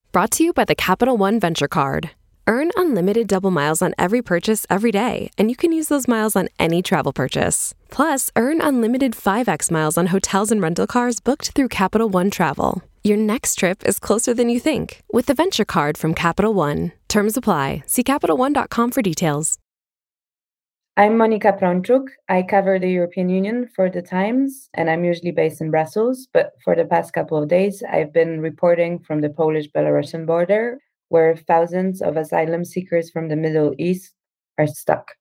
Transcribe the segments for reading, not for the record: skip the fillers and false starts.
Brought to you by the Capital One Venture Card. Earn unlimited double miles on every purchase every day, and you can use those miles on any travel purchase. Plus, earn unlimited 5x miles on hotels and rental cars booked through Capital One Travel. Your next trip is closer than you think with the Venture Card from Capital One. Terms apply. See CapitalOne.com for details. I'm Monika Prączuk. I cover the European Union for The Times, and I'm usually based in Brussels. But for the past couple of days, I've been reporting from the Polish-Belarusian border, where thousands of asylum seekers from the Middle East are stuck.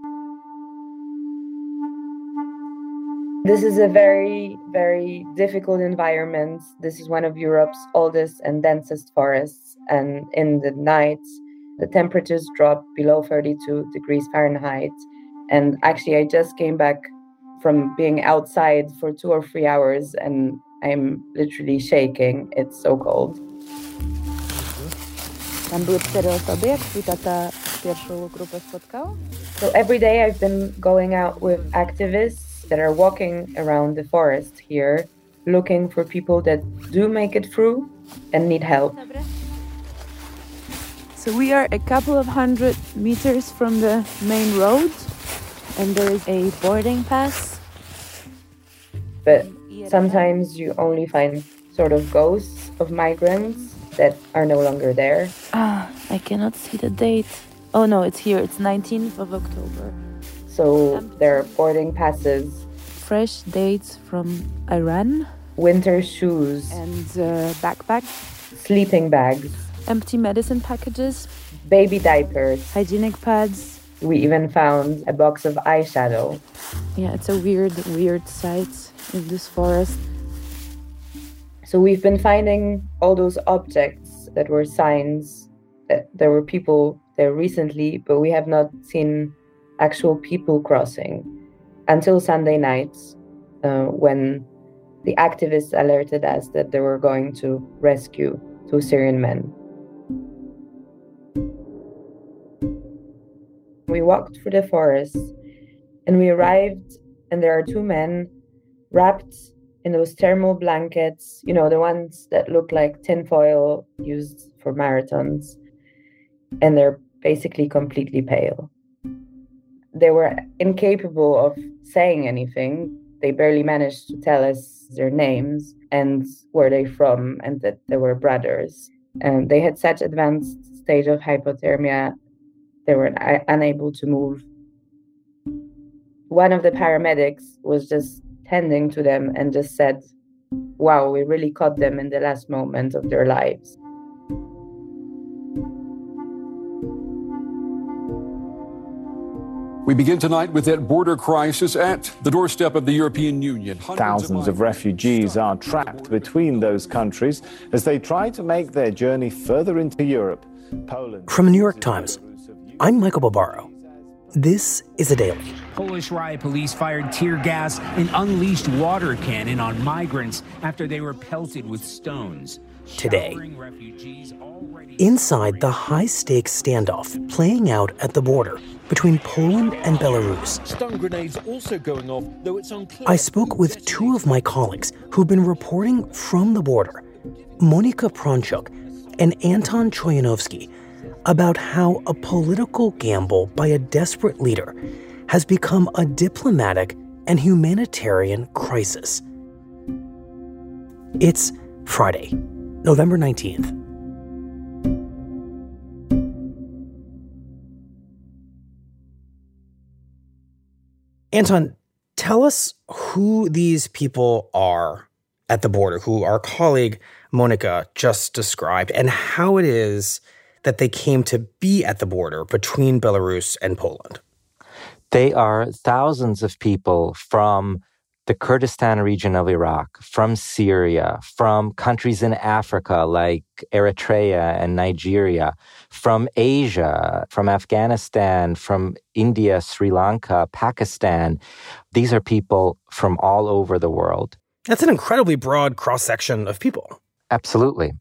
This is a very, very difficult environment. This is one of Europe's oldest and densest forests. And in the nights, the temperatures drop below 32 degrees Fahrenheit. And actually, I just came back from being outside for 2 or 3 hours, and I'm literally shaking. It's so cold. So every day I've been going out with activists that are walking around the forest here, looking for people that do make it through and need help. So we are a couple of 100 meters from the main road, and there is a boarding pass. But sometimes you only find sort of ghosts of migrants that are no longer there. I cannot see the date. Oh no, it's here. It's 19th of October. So there are boarding passes. Fresh dates from Iran. Winter shoes. And backpacks. Sleeping bags. Empty medicine packages. Baby diapers. Hygienic pads. We even found a box of eyeshadow. Yeah, it's a weird sight in this forest. So we've been finding all those objects that were signs that there were people there recently, but we have not seen actual people crossing until Sunday night, when the activists alerted us that they were going to rescue 2 Syrian men. We walked through the forest and we arrived, and there are 2 men wrapped in those thermal blankets, you know, the ones that look like tinfoil used for marathons. And they're basically completely pale. They were incapable of saying anything. They barely managed to tell us their names and where they're from, and that they were brothers. And they had such advanced stage of hypothermia, they were unable to move. One of the paramedics was just tending to them and just said, wow, we really caught them in the last moment of their lives. We begin tonight with that border crisis at the doorstep of the European Union. Thousands of refugees are trapped between those countries as they try to make their journey further into Europe. Poland. From the New York Times, I'm Michael Barbaro. This is A Daily. Polish riot police fired tear gas and unleashed water cannon on migrants after they were pelted with stones. Today, inside the high-stakes standoff playing out at the border between Poland and Belarus. Stun grenades also going off, though it's unclear. I spoke with 2 of my colleagues who've been reporting from the border, Monika Prączuk and Anton Choyanovsky, about how a political gamble by a desperate leader has become a diplomatic and humanitarian crisis. It's Friday, November 19th. Anton, tell us who these people are at the border, who our colleague Monika just described, and how it is that they came to be at the border between Belarus and Poland. They are thousands of people from the Kurdistan region of Iraq, from Syria, from countries in Africa like Eritrea and Nigeria, from Asia, from Afghanistan, from India, Sri Lanka, Pakistan. These are people from all over the world. That's an incredibly broad cross-section of people. Absolutely.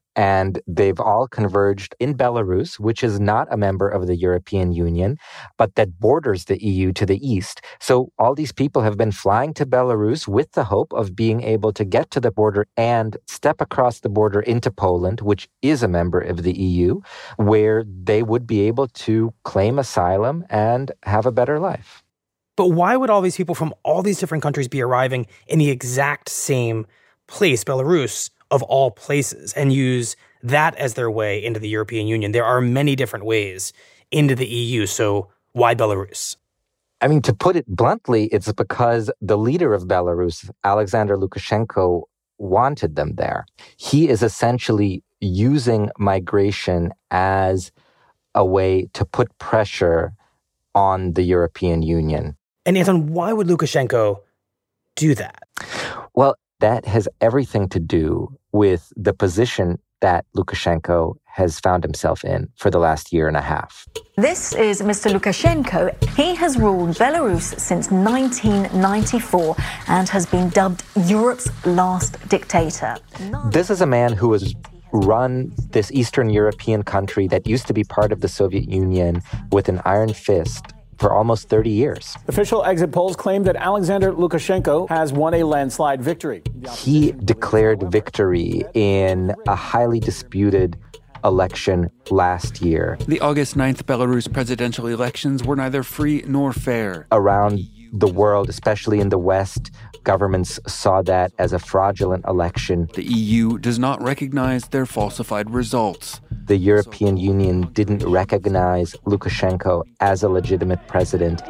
And they've all converged in Belarus, which is not a member of the European Union, but that borders the EU to the east. So all these people have been flying to Belarus with the hope of being able to get to the border and step across the border into Poland, which is a member of the EU, where they would be able to claim asylum and have a better life. But why would all these people from all these different countries be arriving in the exact same place, Belarus, of all places, and use that as their way into the European Union? There are many different ways into the EU, so why Belarus? I mean, to put it bluntly, it's because the leader of Belarus, Alexander Lukashenko, wanted them there. He is essentially using migration as a way to put pressure on the European Union. And Anton, why would Lukashenko do that? Well, that has everything to do with the position that Lukashenko has found himself in for the last year and a half. This is Mr. Lukashenko. He has ruled Belarus since 1994 and has been dubbed Europe's last dictator. This is a man who has run this Eastern European country that used to be part of the Soviet Union with an iron fist for almost 30 years. Official exit polls claim that Alexander Lukashenko has won a landslide victory. He declared victory in a highly disputed election last year. The August 9th Belarus presidential elections were neither free nor fair. Around the world, especially in the West, governments saw that as a fraudulent election. The EU does not recognize their falsified results. The European Union didn't recognize Lukashenko as a legitimate president.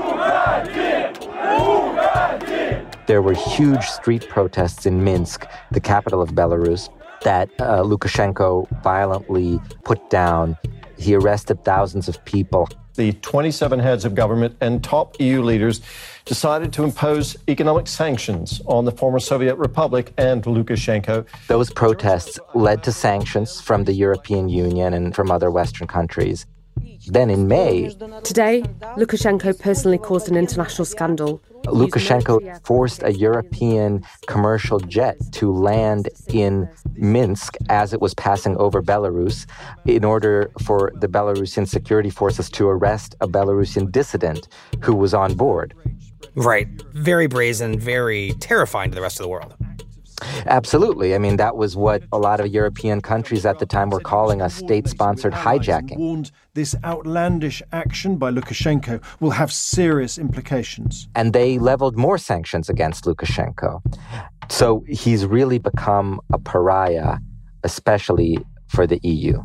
There were huge street protests in Minsk, the capital of Belarus, that Lukashenko violently put down. He arrested thousands of people. The 27 heads of government and top EU leaders decided to impose economic sanctions on the former Soviet Republic and Lukashenko. Those protests led to sanctions from the European Union and from other Western countries. Then in May... Today, Lukashenko personally caused an international scandal. Lukashenko forced a European commercial jet to land in Minsk as it was passing over Belarus in order for the Belarusian security forces to arrest a Belarusian dissident who was on board. Right. Very brazen, very terrifying to the rest of the world. Absolutely. I mean, that was what a lot of European countries at the time were calling a state-sponsored hijacking. Warned this outlandish action by Lukashenko will have serious implications. And they leveled more sanctions against Lukashenko. So he's really become a pariah, especially for the EU.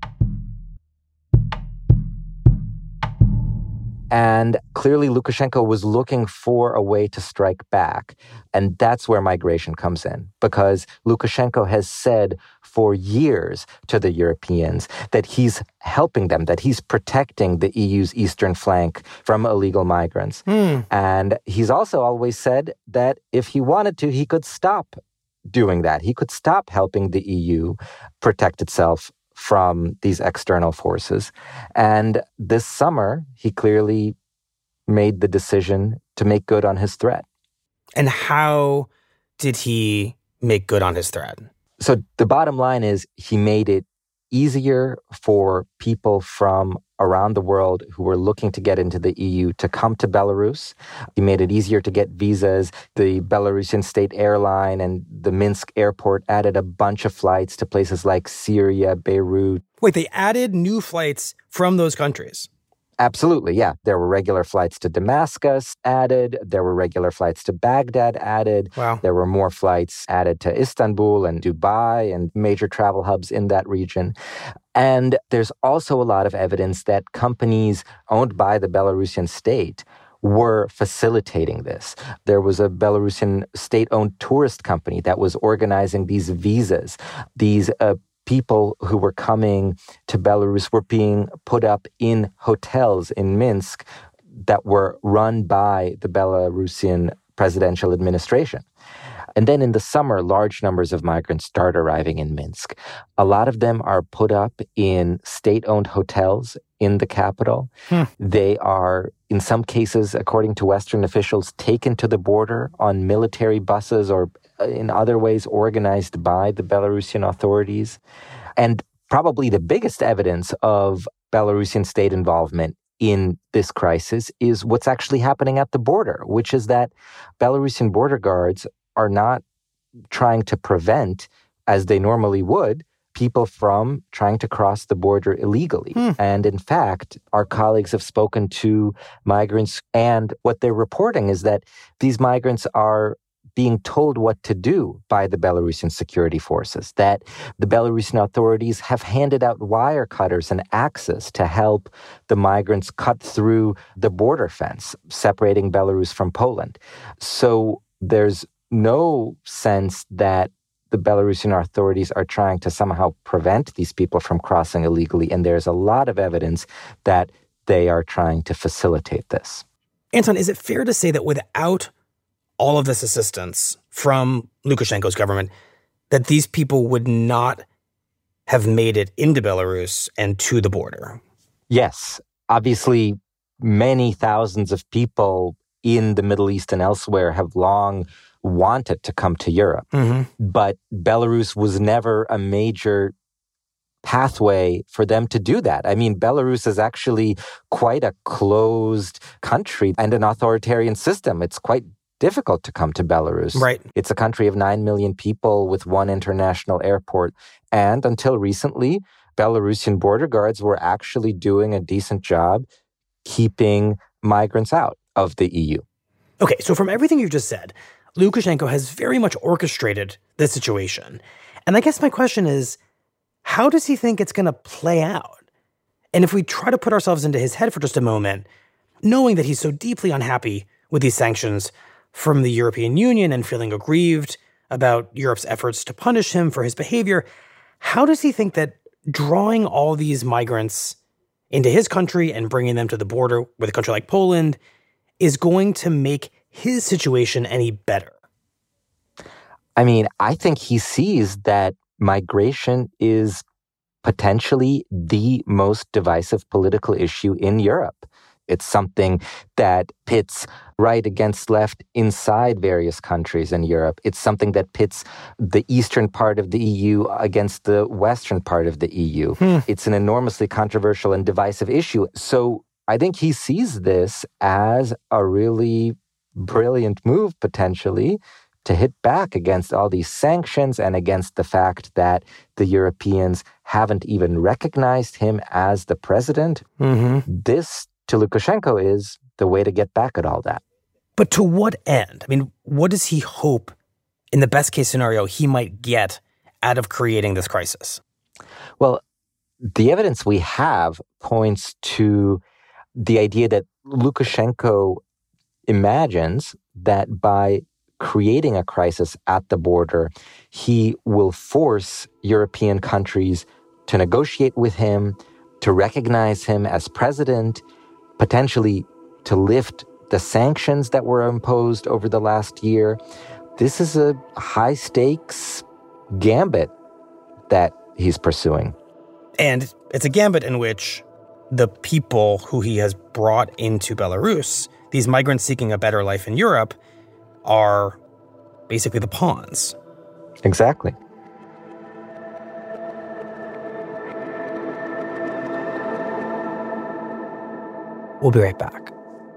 And clearly, Lukashenko was looking for a way to strike back. And that's where migration comes in, because Lukashenko has said for years to the Europeans that he's helping them, that he's protecting the EU's eastern flank from illegal migrants. And he's also always said that if he wanted to, he could stop doing that. He could stop helping the EU protect itself from these external forces. And this summer, he clearly made the decision to make good on his threat. And how did he make good on his threat? So the bottom line is he made it easier for people from around the world who were looking to get into the EU to come to Belarus. He made it easier to get visas. The Belarusian state airline and the Minsk airport added a bunch of flights to places like Syria, Beirut. Wait, they added new flights from those countries? Absolutely, yeah. There were regular flights to Damascus added. There were regular flights to Baghdad added. Wow. There were more flights added to Istanbul and Dubai and major travel hubs in that region. And there's also a lot of evidence that companies owned by the Belarusian state were facilitating this. There was a Belarusian state-owned tourist company that was organizing these visas. These people who were coming to Belarus were being put up in hotels in Minsk that were run by the Belarusian presidential administration. And then in the summer, large numbers of migrants start arriving in Minsk. A lot of them are put up in state-owned hotels in the capital. They are, in some cases, according to Western officials, taken to the border on military buses or in other ways organized by the Belarusian authorities. And probably the biggest evidence of Belarusian state involvement in this crisis is what's actually happening at the border, which is that Belarusian border guards are not trying to prevent, as they normally would, people from trying to cross the border illegally. And in fact, our colleagues have spoken to migrants, and what they're reporting is that these migrants are being told what to do by the Belarusian security forces, that the Belarusian authorities have handed out wire cutters and axes to help the migrants cut through the border fence separating Belarus from Poland. So there's no sense that the Belarusian authorities are trying to somehow prevent these people from crossing illegally, and there's a lot of evidence that they are trying to facilitate this. Anton, is it fair to say that without all of this assistance from Lukashenko's government, that these people would not have made it into Belarus and to the border? Yes. Obviously, many thousands of people in the Middle East and elsewhere have long wanted to come to Europe. But Belarus was never a major pathway for them to do that. I mean, Belarus is actually quite a closed country and an authoritarian system. It's quite difficult to come to Belarus. Right. It's a country of 9 million people with one international airport. And until recently, Belarusian border guards were actually doing a decent job keeping migrants out of the EU. Okay, so from everything you've just said, Lukashenko has very much orchestrated this situation. And I guess my question is, how does he think it's going to play out? And if we try to put ourselves into his head for just a moment, knowing that he's so deeply unhappy with these sanctions from the European Union and feeling aggrieved about Europe's efforts to punish him for his behavior, how does he think that drawing all these migrants into his country and bringing them to the border with a country like Poland is going to make his situation any better? I mean, I think he sees that migration is potentially the most divisive political issue in Europe. It's something that pits right against left inside various countries in Europe. It's something that pits the eastern part of the EU against the western part of the EU. It's an enormously controversial and divisive issue. So I think he sees this as a really brilliant move, potentially, to hit back against all these sanctions and against the fact that the Europeans haven't even recognized him as the president. This, to Lukashenko, is the way to get back at all that. But to what end? I mean, what does he hope, in the best case scenario, he might get out of creating this crisis? Well, the evidence we have points to the idea that Lukashenko imagines that by creating a crisis at the border, he will force European countries to negotiate with him, to recognize him as president, potentially to lift the sanctions that were imposed over the last year. This is a high-stakes gambit that he's pursuing. And it's a gambit in which the people who he has brought into Belarus, these migrants seeking a better life in Europe, are basically the pawns. Exactly. We'll be right back.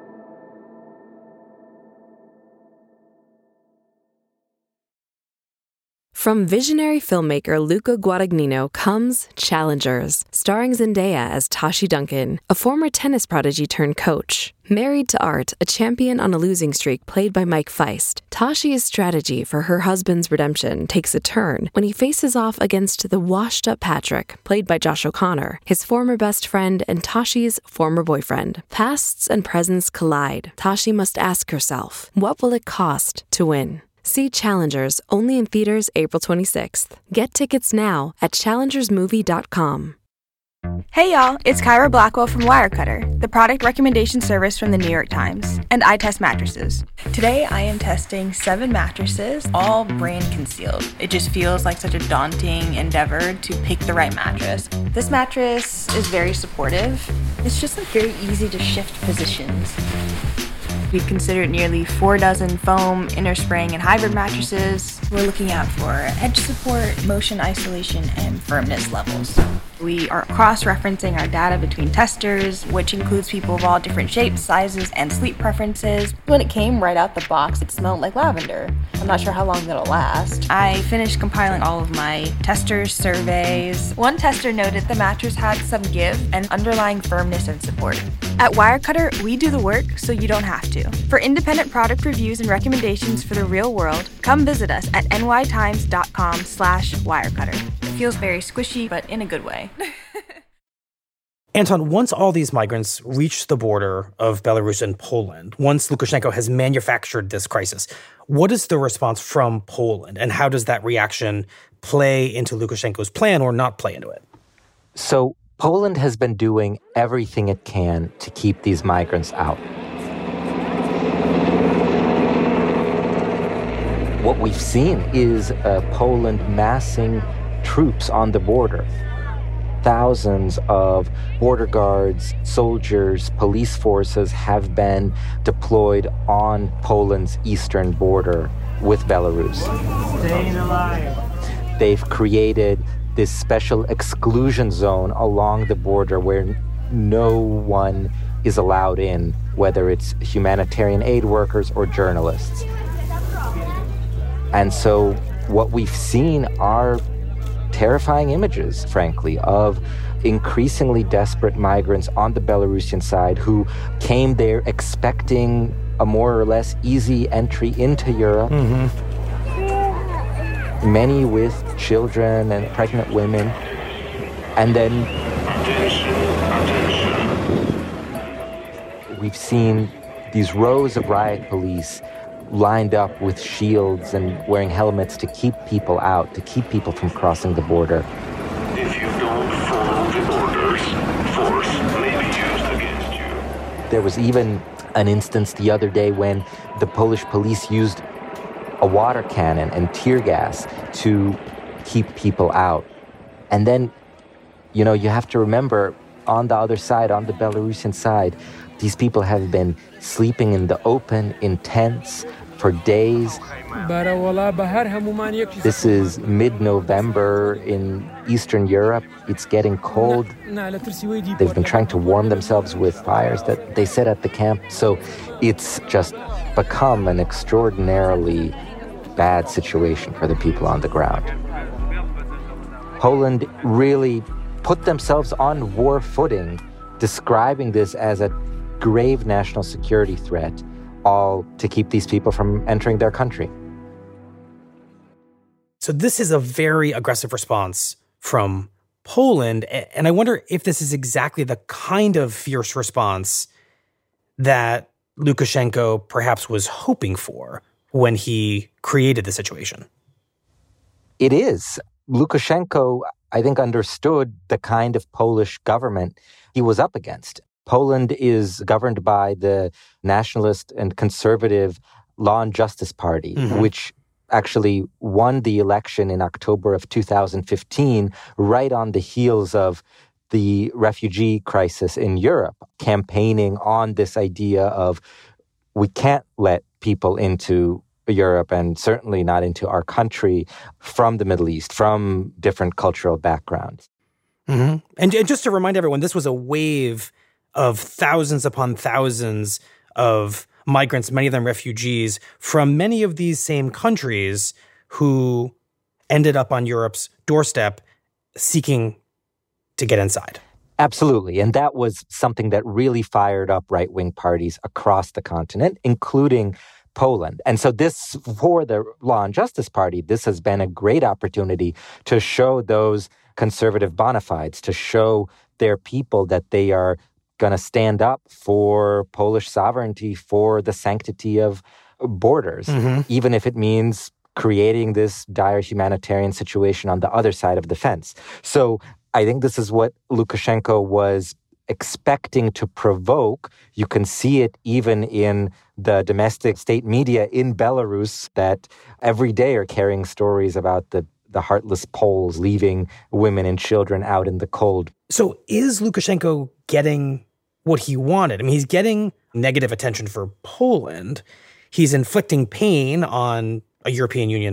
From visionary filmmaker Luca Guadagnino comes Challengers, starring Zendaya as Tashi Duncan, a former tennis prodigy turned coach. Married to Art, a champion on a losing streak played by Mike Feist, Tashi's strategy for her husband's redemption takes a turn when he faces off against the washed-up Patrick, played by Josh O'Connor, his former best friend and Tashi's former boyfriend. Pasts and presents collide. Tashi must ask herself, what will it cost to win? See Challengers, only in theaters April 26th. Get tickets now at challengersmovie.com. Hey y'all, it's Kyra Blackwell from Wirecutter, the product recommendation service from the New York Times, and I test mattresses. Today I am testing 7 mattresses, all brand concealed. It just feels like such a daunting endeavor to pick the right mattress. This mattress is very supportive. It's just like very easy to shift positions. We've considered nearly 4 dozen foam, inner spring, and hybrid mattresses. We're looking out for edge support, motion isolation, and firmness levels. We are cross-referencing our data between testers, which includes people of all different shapes, sizes, and sleep preferences. When it came right out the box, it smelled like lavender. I'm not sure how long that'll last. I finished compiling all of my tester surveys. One tester noted the mattress had some give and underlying firmness and support. At Wirecutter, we do the work so you don't have to. For independent product reviews and recommendations for the real world, come visit us at nytimes.com/Wirecutter. It feels very squishy, but in a good way. Anton, once all these migrants reach the border of Belarus and Poland, once Lukashenko has manufactured this crisis, what is the response from Poland, and how does that reaction play into Lukashenko's plan or not play into it? So Poland has been doing everything it can to keep these migrants out. What we've seen is Poland massing troops on the border. Thousands of border guards, soldiers, police forces have been deployed on Poland's eastern border with Belarus. Staying alive. They've created this special exclusion zone along the border where no one is allowed in, whether it's humanitarian aid workers or journalists. And so what we've seen are terrifying images, frankly, of increasingly desperate migrants on the Belarusian side who came there expecting a more or less easy entry into Europe. Mm-hmm. Many with children and pregnant women. And then we've seen these rows of riot police lined up with shields and wearing helmets to keep people out, to keep people from crossing the border. If you don't follow the orders, force may be used against you. There was even an instance the other day when the Polish police used a water cannon and tear gas to keep people out. And then, you have to remember, on the other side, on the Belarusian side, these people have been sleeping in the open, in tents, for days. This is mid-November in Eastern Europe. It's getting cold. They've been trying to warm themselves with fires that they set at the camp. So it's just become an extraordinarily bad situation for the people on the ground. Poland really put themselves on war footing, describing this as a grave national security threat, all to keep these people from entering their country. So this is a very aggressive response from Poland, and I wonder if this is exactly the kind of fierce response that Lukashenko perhaps was hoping for when he created the situation. It is. Lukashenko, I think, understood the kind of Polish government he was up against. Poland is governed by the nationalist and conservative Law and Justice Party, which actually won the election in October of 2015, right on the heels of the refugee crisis in Europe, campaigning on this idea of we can't let people into Europe and certainly not into our country from the Middle East, from different cultural backgrounds. Mm-hmm. And just to remind everyone, this was a wave of thousands upon thousands of migrants, many of them refugees, from many of these same countries who ended up on Europe's doorstep seeking to get inside. Absolutely. And that was something that really fired up right-wing parties across the continent, including Poland. And so this, for the Law and Justice Party, this has been a great opportunity to show those conservative bona fides, to show their people that they are going to stand up for Polish sovereignty, for the sanctity of borders, even if it means creating this dire humanitarian situation on the other side of the fence. So I think this is what Lukashenko was expecting to provoke. You can see it even in the domestic state media in Belarus that every day are carrying stories about the heartless Poles leaving women and children out in the cold. So is Lukashenko getting what he wanted? I mean, he's getting negative attention for Poland. He's inflicting pain on a European Union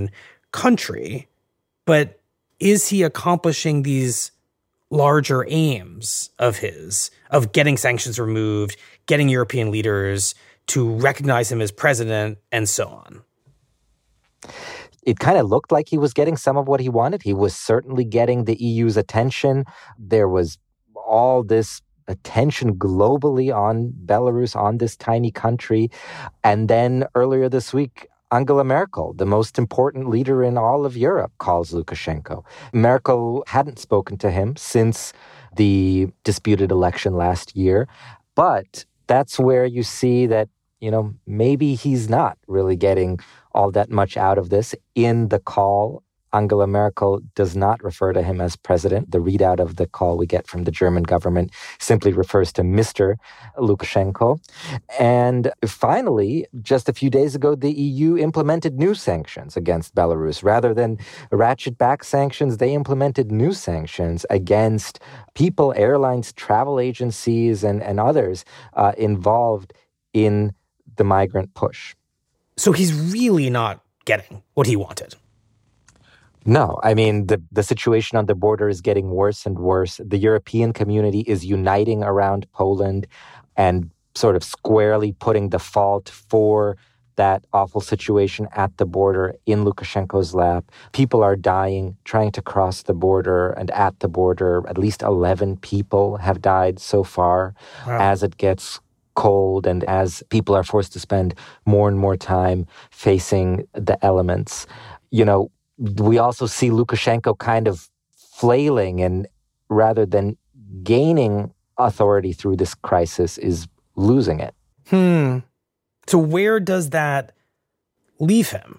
country, but is he accomplishing these larger aims of his, of getting sanctions removed, getting European leaders to recognize him as president, and so on? It kind of looked like he was getting some of what he wanted. He was certainly getting the EU's attention. There was all this attention globally on Belarus, on this tiny country. And then earlier this week, Angela Merkel, the most important leader in all of Europe, calls Lukashenko. Merkel hadn't spoken to him since the disputed election last year. But that's where you see that, maybe he's not really getting all that much out of this. In the call, Angela Merkel does not refer to him as president. The readout of the call we get from the German government simply refers to Mr. Lukashenko. And finally, just a few days ago, the EU implemented new sanctions against Belarus. Rather than ratchet back sanctions, they implemented new sanctions against people, airlines, travel agencies, and others involved in the migrant push. So he's really not getting what he wanted. No, I mean, the situation on the border is getting worse and worse. The European community is uniting around Poland and sort of squarely putting the fault for that awful situation at the border in Lukashenko's lap. People are dying trying to cross the border, and at the border, at least 11 people have died so far. Wow. As it gets cold and as people are forced to spend more and more time facing the elements. We also see Lukashenko kind of flailing, and rather than gaining authority through this crisis, is losing it. So where does that leave him?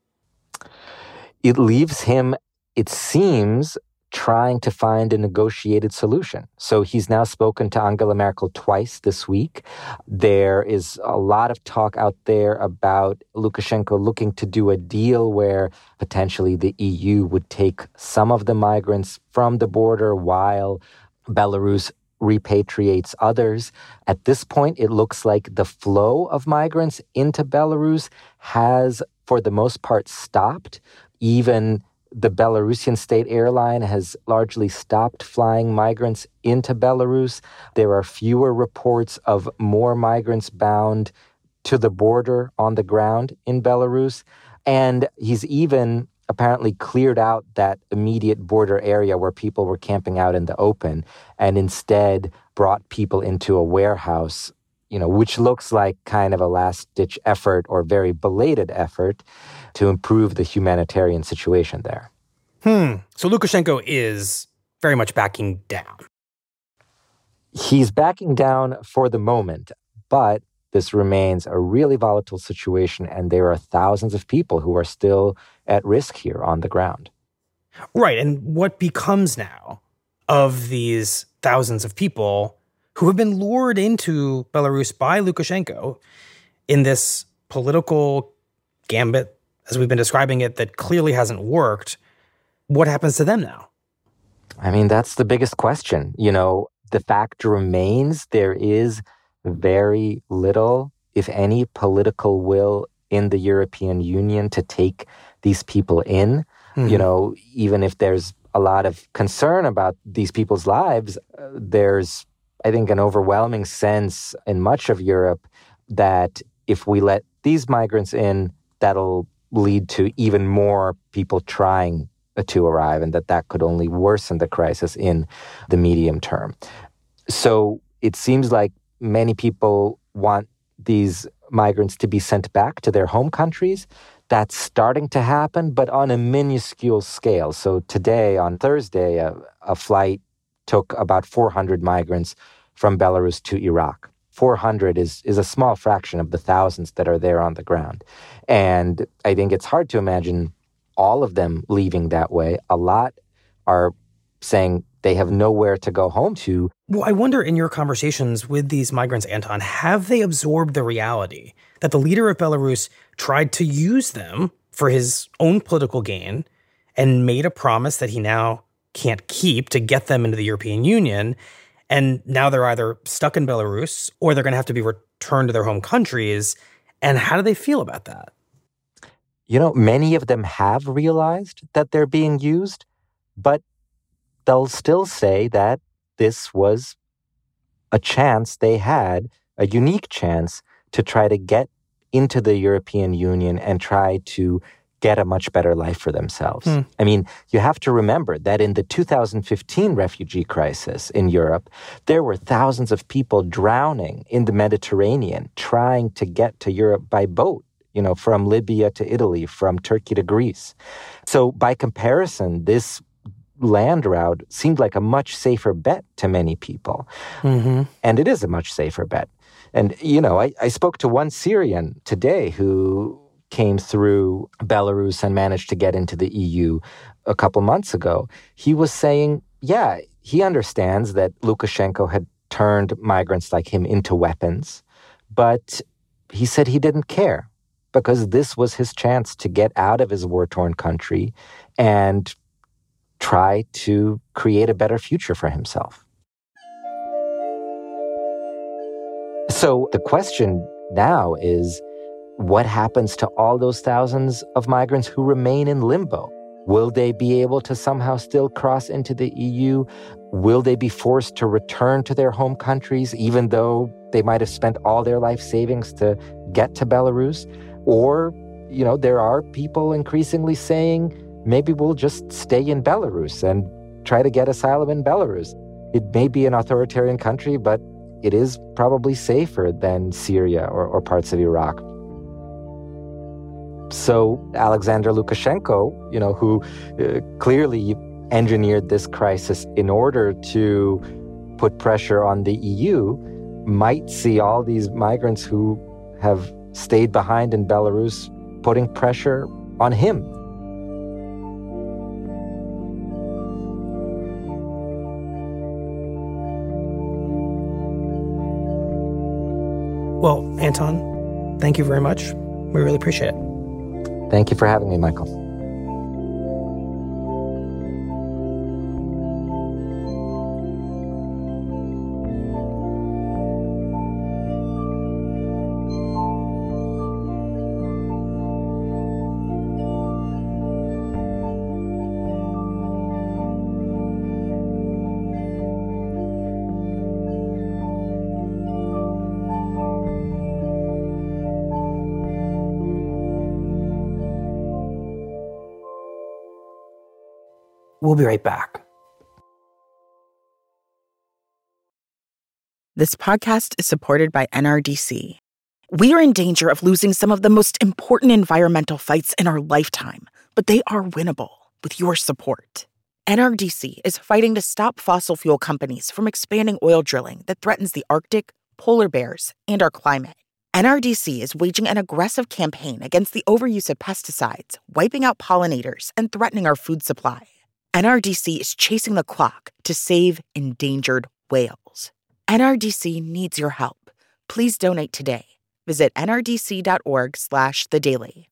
It leaves him, it seems, trying to find a negotiated solution. So he's now spoken to Angela Merkel twice this week. There is a lot of talk out there about Lukashenko looking to do a deal where potentially the EU would take some of the migrants from the border while Belarus repatriates others. At this point, it looks like the flow of migrants into Belarus has, for the most part, stopped. Even the Belarusian state airline has largely stopped flying migrants into Belarus. There are fewer reports of more migrants bound to the border on the ground in Belarus. And he's even apparently cleared out that immediate border area where people were camping out in the open and instead brought people into a warehouse, which looks like kind of a last-ditch effort or very belated effort to improve the humanitarian situation there. So Lukashenko is very much backing down. He's backing down for the moment, but this remains a really volatile situation, and there are thousands of people who are still at risk here on the ground. Right, and what becomes now of these thousands of people who have been lured into Belarus by Lukashenko in this political gambit, as we've been describing it, that clearly hasn't worked? What happens to them now? I mean, that's the biggest question. The fact remains there is very little, if any, political will in the European Union to take these people in. Mm-hmm. Even if there's a lot of concern about these people's lives, there's, I think, an overwhelming sense in much of Europe that if we let these migrants in, that'll lead to even more people trying to arrive, and that could only worsen the crisis in the medium term. So it seems like many people want these migrants to be sent back to their home countries. That's starting to happen, but on a minuscule scale. So today, on Thursday, a flight took about 400 migrants from Belarus to Iraq. 400 is a small fraction of the thousands that are there on the ground. And I think it's hard to imagine all of them leaving that way. A lot are saying they have nowhere to go home to. Well, I wonder, in your conversations with these migrants, Anton, have they absorbed the reality that the leader of Belarus tried to use them for his own political gain and made a promise that he now can't keep to get them into the European Union? And now they're either stuck in Belarus or they're going to have to be returned to their home countries. And how do they feel about that? many of them have realized that they're being used, but they'll still say that this was a chance they had, a unique chance to try to get into the European Union and try to get a much better life for themselves. I mean, you have to remember that in the 2015 refugee crisis in Europe, there were thousands of people drowning in the Mediterranean trying to get to Europe by boat, from Libya to Italy, from Turkey to Greece. So by comparison, this land route seemed like a much safer bet to many people. And it is a much safer bet. And, I spoke to one Syrian today who came through Belarus and managed to get into the EU a couple months ago. He was saying, yeah, he understands that Lukashenko had turned migrants like him into weapons, but he said he didn't care because this was his chance to get out of his war-torn country and try to create a better future for himself. So the question now is, what happens to all those thousands of migrants who remain in limbo? Will they be able to somehow still cross into the EU? Will they be forced to return to their home countries, even though they might have spent all their life savings to get to Belarus? Or, there are people increasingly saying, maybe we'll just stay in Belarus and try to get asylum in Belarus. It may be an authoritarian country, but it is probably safer than Syria or parts of Iraq. So Alexander Lukashenko, who clearly engineered this crisis in order to put pressure on the EU, might see all these migrants who have stayed behind in Belarus putting pressure on him. Well, Anton, thank you very much. We really appreciate it. Thank you for having me, Michael. We'll be right back. This podcast is supported by NRDC. We are in danger of losing some of the most important environmental fights in our lifetime, but they are winnable with your support. NRDC is fighting to stop fossil fuel companies from expanding oil drilling that threatens the Arctic, polar bears, and our climate. NRDC is waging an aggressive campaign against the overuse of pesticides, wiping out pollinators, and threatening our food supply. NRDC is chasing the clock to save endangered whales. NRDC needs your help. Please donate today. Visit nrdc.org/thedaily.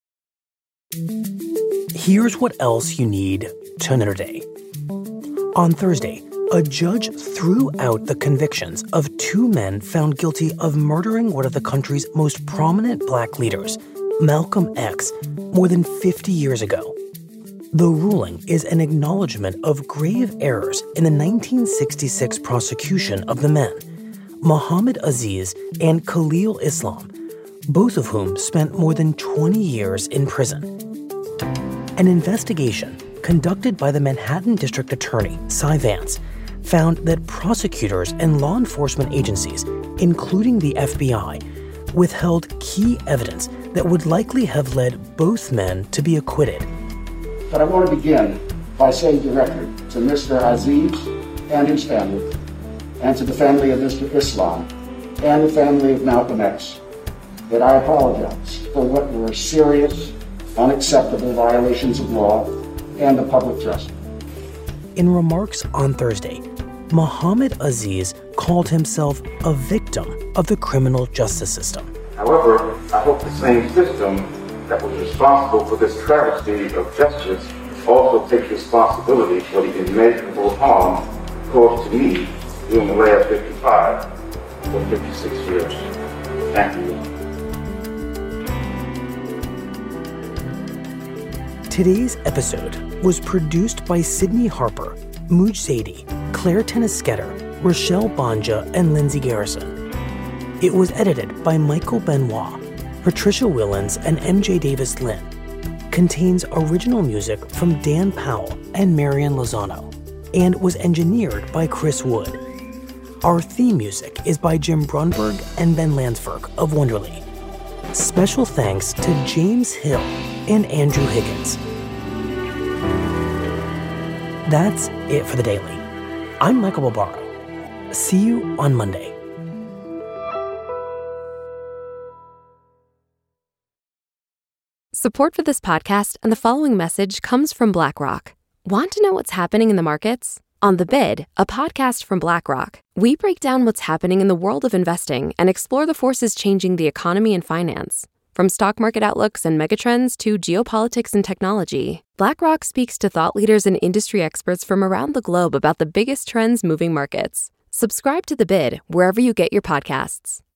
Here's what else you need to know today. On Thursday, a judge threw out the convictions of two men found guilty of murdering one of the country's most prominent black leaders, Malcolm X, more than 50 years ago. The ruling is an acknowledgement of grave errors in the 1966 prosecution of the men, Muhammad Aziz and Khalil Islam, both of whom spent more than 20 years in prison. An investigation conducted by the Manhattan District Attorney, Cy Vance, found that prosecutors and law enforcement agencies, including the FBI, withheld key evidence that would likely have led both men to be acquitted. But I want to begin by saying directly to Mr. Aziz and his family, and to the family of Mr. Islam, and the family of Malcolm X, that I apologize for what were serious, unacceptable violations of law and the public trust. In remarks on Thursday, Muhammad Aziz called himself a victim of the criminal justice system. However, I hope the same system that was responsible for this travesty of justice also takes responsibility for the immeasurable harm caused to me during the last 55 or 56 years. Thank you. Today's episode was produced by Sydney Harper, Muj Zaidi, Claire Tennisketter, Rochelle Banja, and Lindsay Garrison. It was edited by Michael Benoit, Patricia Willens, and MJ Davis Lynn. Contains original music from Dan Powell and Marian Lozano, and was engineered by Chris Wood. Our theme music is by Jim Brunberg and Ben Landsberg of Wonderly. Special thanks to James Hill and Andrew Higgins. That's it for the Daily. I'm Michael Barbaro. See you on Monday. Support for this podcast and the following message comes from BlackRock. Want to know what's happening in the markets? On The Bid, a podcast from BlackRock, we break down what's happening in the world of investing and explore the forces changing the economy and finance. From stock market outlooks and megatrends to geopolitics and technology, BlackRock speaks to thought leaders and industry experts from around the globe about the biggest trends moving markets. Subscribe to The Bid wherever you get your podcasts.